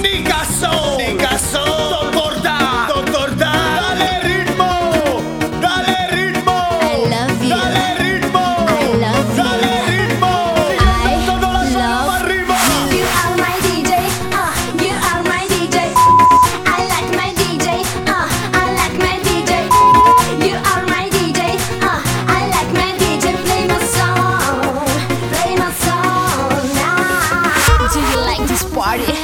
Nica Soul, Dottor Da, dale ritmo, dale ritmo, I love you. dale ritmo, I love you. dale ritmo. I Quando la sola love arriva. You are my DJ, you are my DJ. I like my DJ, I like my DJ. You are my DJ, I like my DJ. Play my song now. Do you like this party?